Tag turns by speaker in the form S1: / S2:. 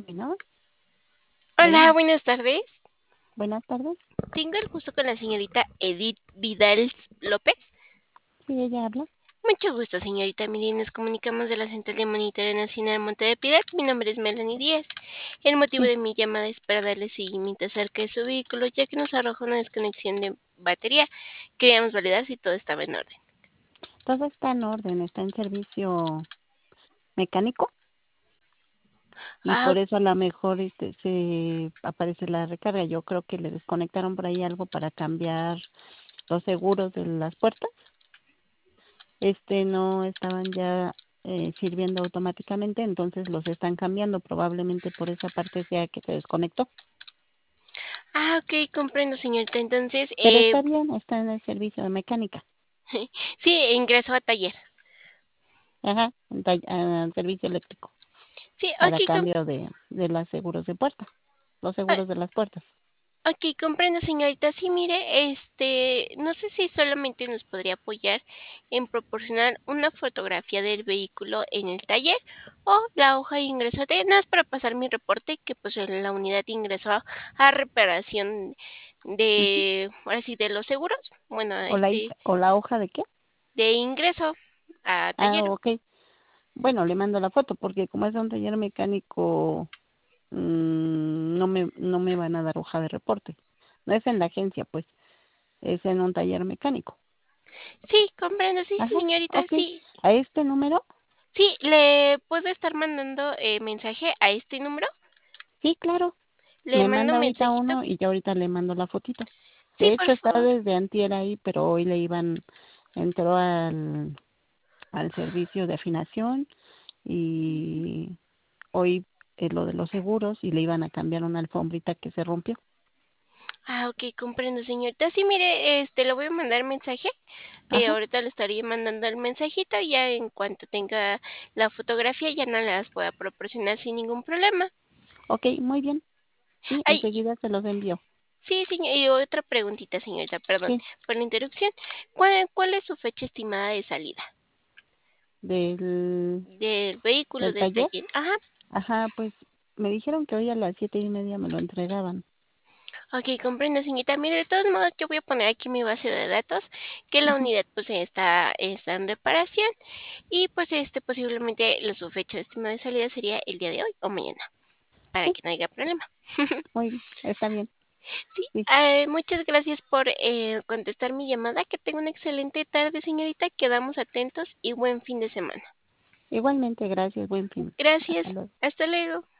S1: Bueno,
S2: Hola,
S1: bueno,
S2: buenas tardes.
S1: buenas tardes.
S2: Tengo el gusto con la señorita Edith Vidal López.
S1: Sí, ella habla.
S2: Mucho gusto, señorita. Mire, nos comunicamos de la Central de Monitoreo Nacional Monte de Piedad. Mi nombre es Melanie Díaz. El motivo
S1: Sí,
S2: de mi llamada es para darle seguimiento acerca de su vehículo, ya que nos arroja una desconexión de batería. Queríamos validar si todo estaba en orden.
S1: todo está en orden, está en servicio mecánico y
S2: Ah,
S1: por eso a lo mejor se aparece la recarga. Yo creo que le desconectaron por ahí algo para cambiar los seguros de las puertas. No estaban ya sirviendo automáticamente, entonces los están cambiando. Probablemente por esa parte sea que se desconectó.
S2: ok, comprendo, señorita. Entonces,
S1: Pero está bien, está en el servicio de mecánica.
S2: sí, ingresó a taller.
S1: Ajá, servicio eléctrico.
S2: Sí,
S1: Para cambio de los seguros de puerta, los
S2: ok.
S1: seguros de las puertas.
S2: Ok, comprendo, señorita. Sí, mire, no sé si solamente nos podría apoyar en proporcionar una fotografía del vehículo en el taller o la hoja de ingreso de, nada más para pasar mi reporte que pues en la unidad ingresó a reparación
S1: Ujú.
S2: ahora sí, de los seguros, bueno,
S1: O la hoja de qué.
S2: de ingreso a
S1: Ah,
S2: taller.
S1: ok. Bueno, le mando la foto porque como es un taller mecánico, no me van a dar hoja de reporte. No es en la agencia, pues, es en un taller mecánico.
S2: Sí, comprendo, sí,
S1: Ajá,
S2: señorita,
S1: ok.
S2: sí.
S1: ¿A este número?
S2: Sí, ¿le puedo estar mandando mensaje a este número?
S1: Sí, claro.
S2: Le
S1: Me
S2: mando
S1: manda ahorita
S2: mensajito.
S1: uno y yo ahorita le mando la fotito.
S2: Sí,
S1: De
S2: por
S1: hecho, está
S2: favor.
S1: desde antier ahí, pero hoy entró al servicio de afinación y hoy lo de los seguros y le iban a cambiar una alfombrita que se rompió.
S2: Ok, comprendo, señorita. Sí, mire, le voy a mandar mensaje.
S1: Ajá,
S2: Ahorita le estaría mandando el mensajito. Ya en cuanto tenga la fotografía, ya no las pueda proporcionar sin ningún problema.
S1: ok, muy bien. Sí,
S2: Ay,
S1: enseguida se los envío.
S2: sí, señor. Y otra preguntita, señorita, perdón
S1: Sí,
S2: por la interrupción. ¿Cuál es su fecha estimada de salida
S1: del,
S2: del vehículo
S1: del
S2: del
S1: taller.
S2: taller? Ajá.
S1: Ajá, pues me dijeron que hoy a las 7:30 me lo entregaban.
S2: Ok, comprendo, señorita. Mire, de todos modos, yo voy a poner aquí en mi base de datos que la
S1: Ujú.
S2: unidad pues está en reparación y pues posiblemente su fecha estimada de salida sería el día de hoy o mañana, para
S1: Sí,
S2: que no haya problema.
S1: muy bien, está bien.
S2: Sí,
S1: Sí,
S2: muchas gracias por contestar mi llamada. Que tenga una excelente tarde, señorita. Quedamos atentos y buen fin de semana.
S1: igualmente, gracias, buen fin. Hasta
S2: Gracias.
S1: luego.
S2: Hasta luego.